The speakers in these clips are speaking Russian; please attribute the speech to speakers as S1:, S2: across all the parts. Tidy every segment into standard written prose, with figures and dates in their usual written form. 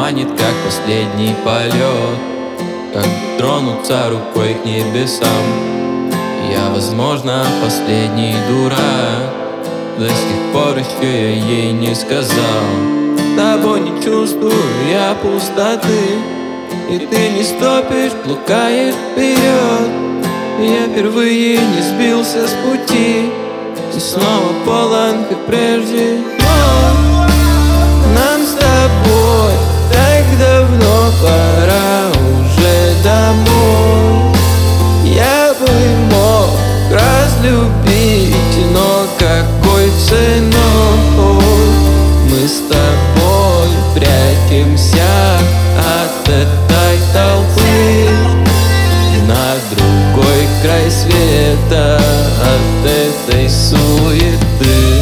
S1: манит, как последний полет, как тронуться рукой к небесам. Я, возможно, последний дурак, до сих пор еще я ей не сказал. С тобой не чувствую я пустоты, и ты не стопишь, блукаешь вперед. Я впервые не сбился с пути, и снова полон, как прежде. Но нам с тобой так давно пора уже домой. Я бы мог разлюбить, но какой ценой? Мы с тобой прячемся от этой толпы на другой край света, от этой суеты.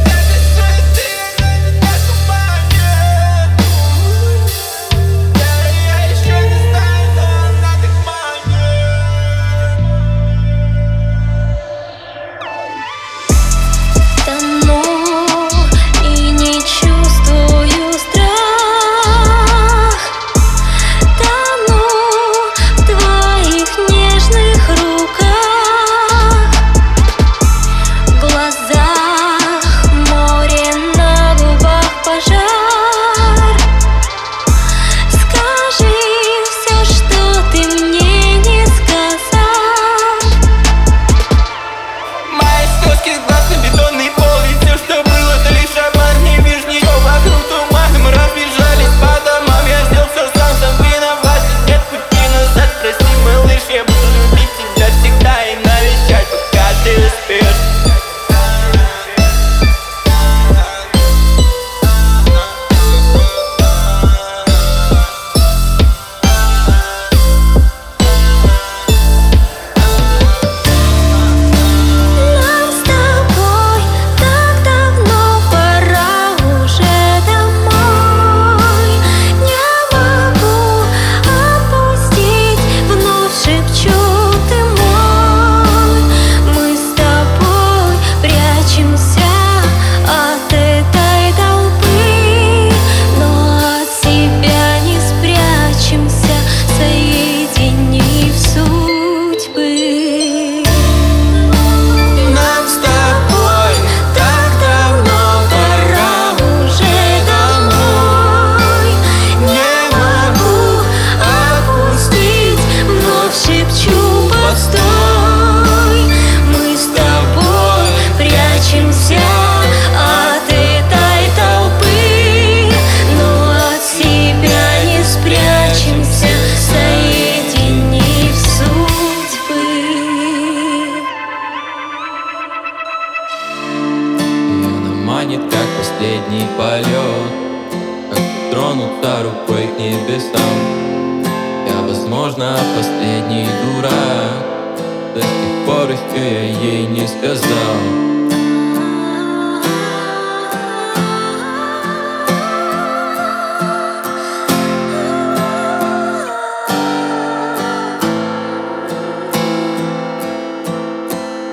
S1: Манит, как последний полет, как тронуться рукой к небесам. Я, возможно, последний дурак, до сих пор еще я ей не сказал.